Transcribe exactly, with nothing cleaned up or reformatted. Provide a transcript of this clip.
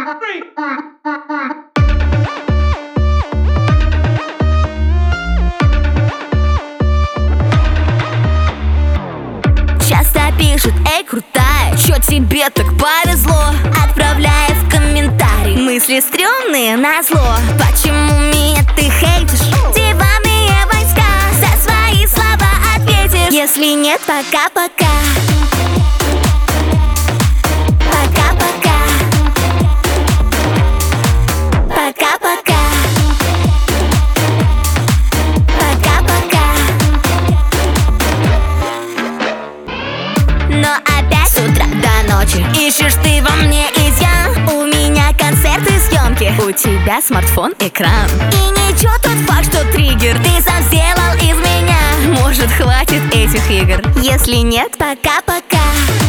Часто пишут: эй, крутая, чё тебе так повезло? Отправляя в комментарии мысли стрёмные назло. Почему меня ты хейтишь? Диванные войска, за свои слова ответишь. Если нет, пока-пока. Пока-пока. Пока-пока. Пока-пока. Но опять с утра до ночи ищешь ты во мне изъян. У меня концерты, съемки, у тебя смартфон, экран. И ничего тот факт, что триггер ты сам сделал из меня. Может, хватит этих игр? Если нет, пока-пока.